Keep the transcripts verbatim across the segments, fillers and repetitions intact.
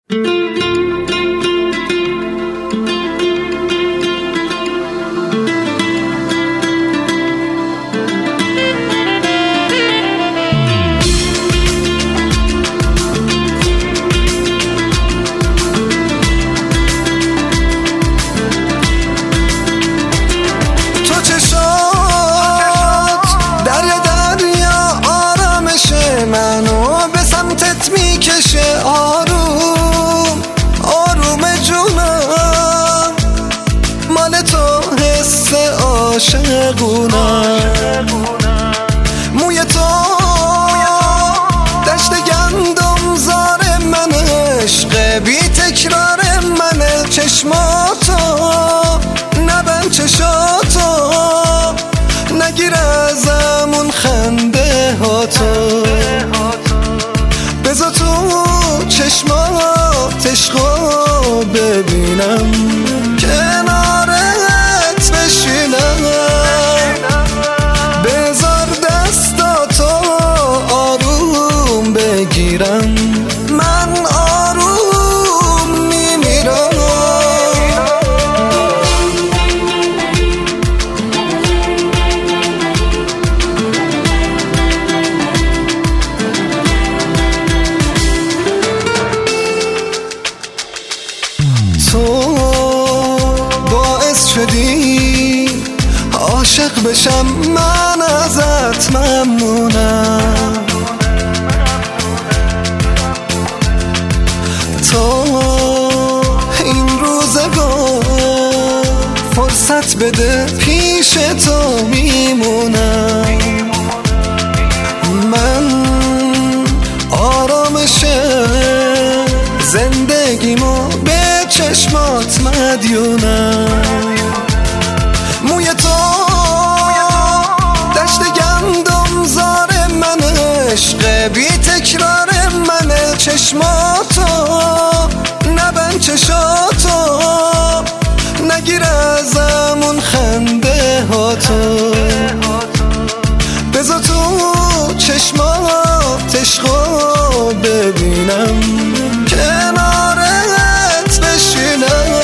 میکشه آروم آروم جونم، مال تو حس عاشقونم. موی تو دشت گندم زار من، عشق بی تکرار من. چشماتو نبند چشاتو، نگیر ازمون خنده هاتو. بذار تو چشمات عشقو ببینم، کنارت بشینم. بذار دستاتو آروم بگیرم، من آروم میمیرم. تو باعث شدی عاشق بشم، من ازت ممنونم. تو این روزگار فرصت بده، پیش تو میمونم. من آرامش زندگیمو به چشمات مدیونم. موی تو دشت گندم زار من، عشق بی تکرار من. چشماتو نبند چشاتو، نگیر ازمون خنده هاتو. بذار تو چشمات عشقو ببینم، کنارت بشینم.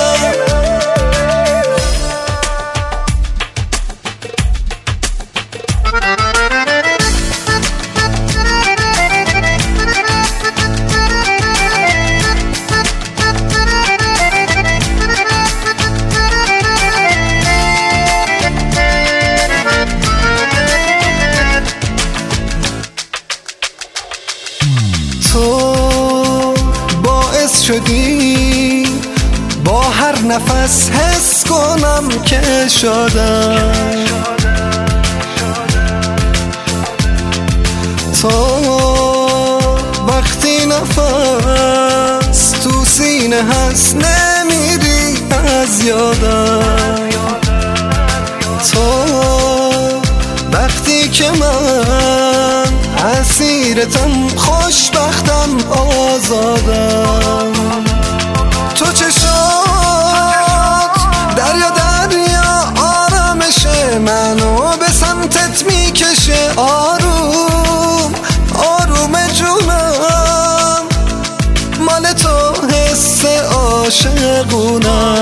تو باعث شدی با هر نفس حس کنم که شدم. تو وقتی نفس تو سینه هست نمیری از یادم. تو وقتی که من اسیرتم، خوشبختم آزادم. تو چشات دریا دریا آرامش منو به سمتت میکشه آروم آروم جونم، مال تو حس عاشقونم.